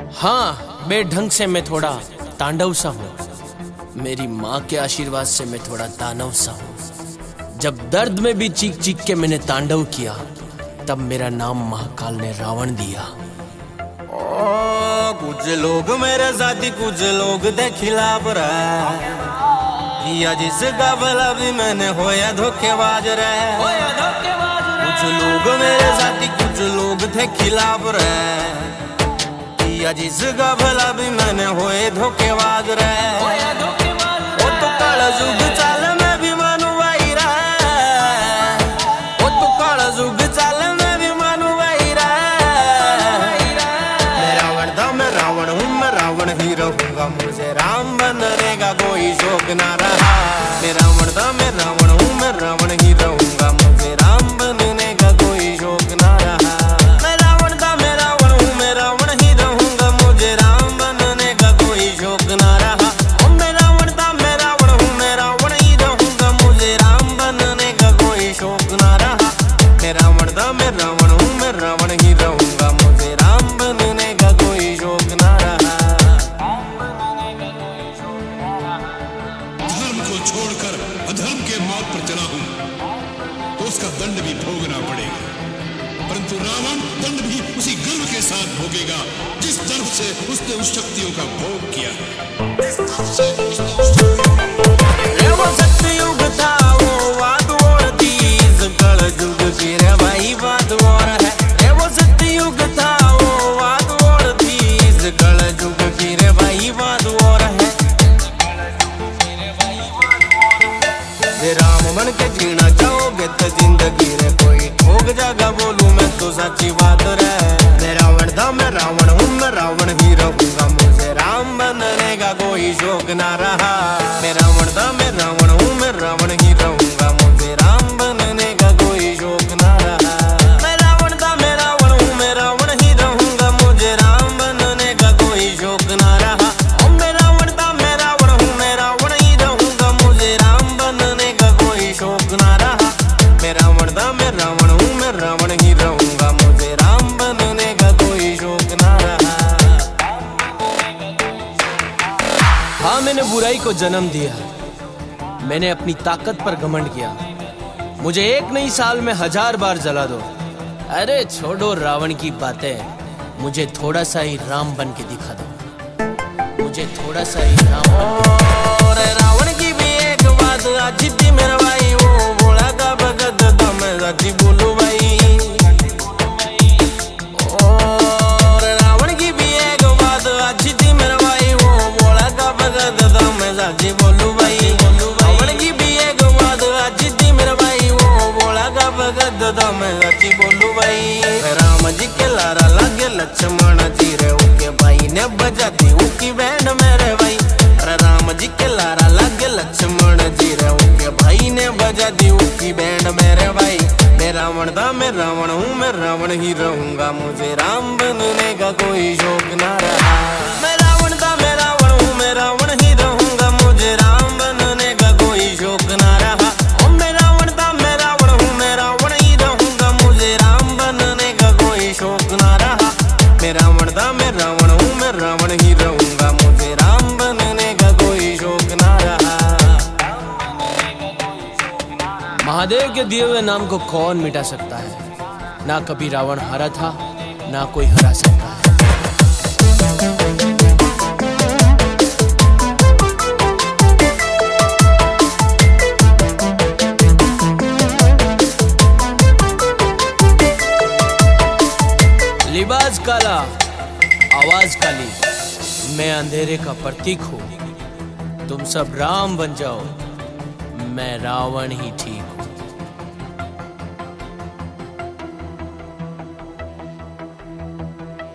हाँ, बेढंग से मैं थोड़ा तांडव सा हूँ। मेरी माँ के आशीर्वाद से मैं थोड़ा दानव सा हूँ। जब दर्द में भी चीख चीख के मैंने तांडव किया, तब मेरा नाम महाकाल ने रावण दिया। ओ कुछ लोग मेरे साथी, कुछ लोग दे खिलाफ रहे, किया जिसका भला भी मैंने होया धोखेबाज रहे। कुछ लोग मेरे साथी, कुछ लोग थे खिलाफ रहे, किया जिसका भला भी मैंने होए धोखेबाज रहे। वो तो काला जुग चाल में भी मानू भाई रहे, वो तो काला जुग चाल में भी मानू भाई रहे। मैं रावण था, मैं रावण हूँ, मैं रावण ही रहूंगा, मुझे राम बनने का कोई शौक ना रहा। मैं रावण था, मैं रावण हूँ, मैं रावण ही रहूंगा, मुझे राम बनने का कोई शौक ना रहा। मैं रावण था, मैं रावण हूँ, मैं रावण ही रहूंगा, मुझे राम बनने का कोई शौक ना रहा। मैं रावण था, मैं रावण हूँ, मैं रावण ही रहूंगा, मुझे राम बनने का कोई शौक ना रहा। मैं रावण था, मैं रावण हूँ, मैं रावण ही रहूंगा, मुझे राम बनने का कोई शौक ना रहा। धर्म को छोड़कर अधर्म के मार्ग पर चला हूं तो उसका दंड भी भोगना पड़ेगा, परंतु रावण दंड भी उसी गर्व के साथ भोगेगा जिस गर्व से उसने उस शक्तियों का भोग किया। वो सत्युग था, वो बात और थी, इस कलयुग की रे भाई बात और है। वो सत्युग था, वो बात और थी, इस कलयुग की रे भाई बात और है। राम मन के जीना चाहोगे तो जिंदगी रे कोई ठोक जागा, बोलूं मैं तो सच्ची बात रे। मैं रावण था, मैं रावण हूँ, मैं रावण ही रहूंगा, मुझे राम बनने का कोई शौक ना रहा। मैं रावण था, मैं रावण हूँ, मैं रावण ही रहूंगा, मुझे राम बनने का कोई शौक ना रहा। मैं रावण था, मैं रावण हूँ, मैं रावण ही रहूंगा, मुझे राम बनने का कोई शौक ना रहा। मैं रावण था, मैं रावण हूँ, मैं रावण ही रहूंगा, मुझे राम बनने का कोई शौक ना रहा। मैं रावण था, मैं रावण हूँ, मैं रावण ही रहूंगा, मुझे राम बनने का कोई शौक ना रहा। हाँ, मैंने बुराई को जन्म दिया, मैंने अपनी ताकत पर घमंड किया। मुझे एक नहीं साल में 1000 बार जला दो। अरे छोड़ो रावण की बातें, मुझे थोड़ा सा ही राम बन के दिखा दो, मुझे थोड़ा सा ही राम और रावण की भी एक बात अच्छी थी मेरा भाई, वो बोला था भगत था, मैं सच्ची बोलूं भाई। और रावण की भी एक बात अच्छी थी मेरा भाई, वो बोला था भगत था, मैं सच्ची बोलूं भाई। रावण की भी एक बात अच्छी थी मेरा भाई, वो बोला था भगत था, मैं सच्ची बोलूं भाई। राम जी के लारा लागे लक्ष्मण जी रे, उनके भाई ने बजा दी उनकी बैंड मेरे भाई। राम जी के लारा लागे लक्ष्मण जी रे, उनके भाई ने बजा दी उनकी बैंड मेरे भाई। मैं रावण था, मैं रावण हूँ, मैं रावण ही रहूंगा, मुझे राम बनने का कोई शौक ना रहा। मैं रावण था, मैं रावण हूँ, मैं रावण ही रहूंगा, मुझे राम बनने का कोई शौक ना रहा। मैं रावण था, मैं रावण हूँ, मैं रावण ही रहूंगा, मुझे राम बनने का कोई शौक ना रहा। मैं रावण था, मैं रावण हूँ, मैं रावण ही रहूंगा, मुझे राम बनने का कोई शौक ना रहा। महादेव के दिए हुए नाम को कौन मिटा सकता है? ना कभी रावण हारा था, ना कोई हरा सकता है। लिबास काला, आवाज काली, मैं अंधेरे का प्रतीक हूँ। तुम सब राम बन जाओ, मैं रावण ही ठीक हूँ।